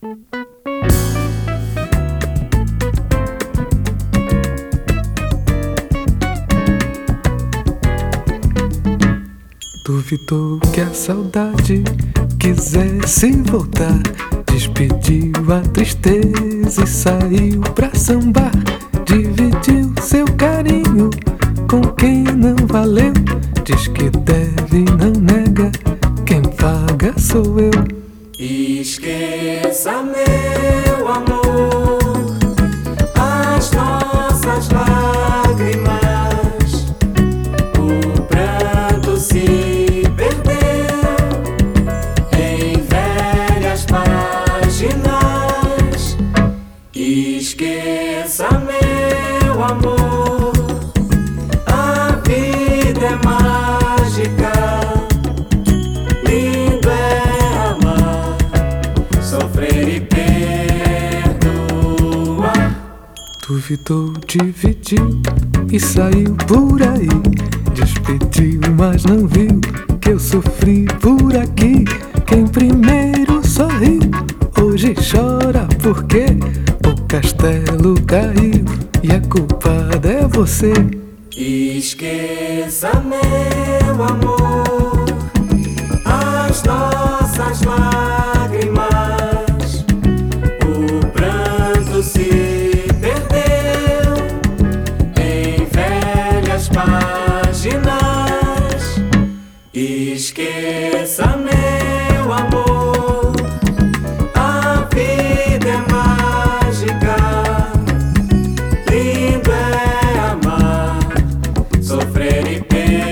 Duvidou que a saudade quisesse voltar, despediu a tristeza e saiu pra sambar. Dividiu seu carinho com quem não valeu, diz que deve e não nega, quem paga sou eu. Esqueça, meu amor, as nossas lágrimas. O pranto se perdeu em velhas páginas. Esqueça, meu amor, a vida é mágica. Lindo é amar, sofrer e perdoar. Duvidou, dividiu e saiu por aí. Despediu, mas não viu que eu sofri por aqui. Quem primeiro sorriu, hoje chora porque o castelo caiu e a culpada é você. Esqueça, meu amor, as nossas lágrimas. O pranto se perdeu em velhas páginas. Esqueça, meu amor, a vida é mágica. Lindo é amar, sofrer e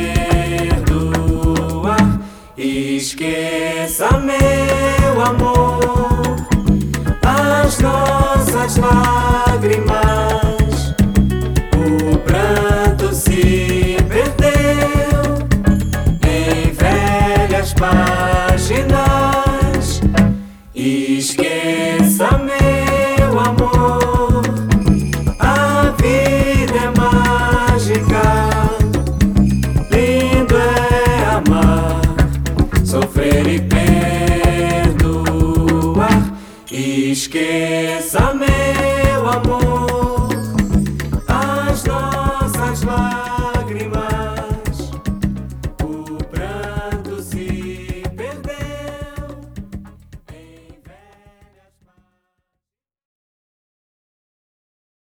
perdoar. Esqueça, meu amor, as nossas lágrimas. O pranto se perdeu em velhas páginas.